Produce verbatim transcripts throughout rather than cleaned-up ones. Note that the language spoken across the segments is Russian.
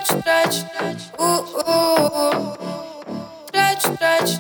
Трачу, трачу, у-у-у. Трачу, трачу,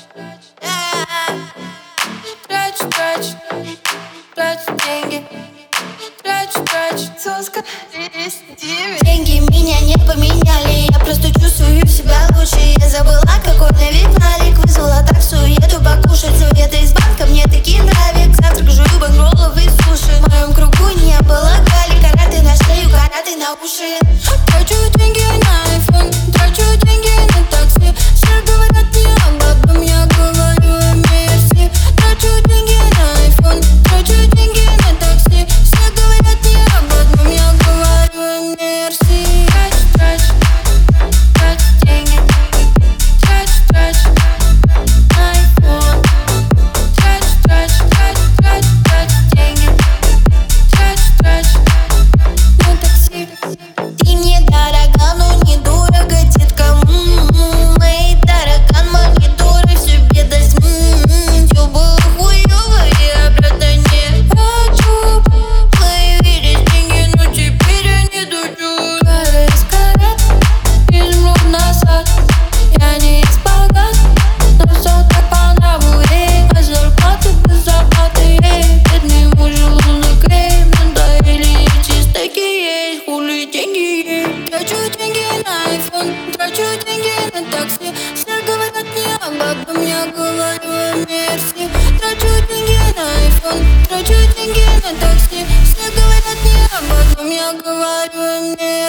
трачу, трачу, трачу деньги. Трачу, трачу, соска, деньги меня не поменяли. Я просто чувствую себя лучше. Я забыла, какой на вид налик. Вызвала таксу, еду покушать. Советы из банка мне такие нравятся. Завтрак жую банкроллов и суши. В моем кругу не было гали. Караты на шею, караты на уши. Трачу деньги на айфон, трачу деньги на такси. Все говорят мне об одном, я говорю им мерси. Трачу деньги на айфон, трачу деньги на такси. Все говорят мне об одном, я говорю им мерси. Трачу, трачу, трачу деньги. Трачу, трачу на айфон. Трачу, трачу, трачу, трачу, трачу деньги. Трачу, трачу на такси. Ты мне дорога, но не дорого, детка. М-м-м. Мэй, таракан, монитор и все бедность. М-м-м. Все было хуёво, я обратно не хочу. Появились деньги, но теперь я не дучу. Кары из карат, изумруд на сад. Я не из богат, но все так по нраву, эй. А зарплаты без зарплаты, эй. Бедный муж, желудок, эй. Надоели эти стейки есть, хули деньги есть. Трачу деньги на айфон, трачу деньги на такси. Все говорят мне об одном, я говорю им мерси. Трачу деньги на айфон, трачу деньги на такси. Все говорят мне об одном, я говорю им мерси.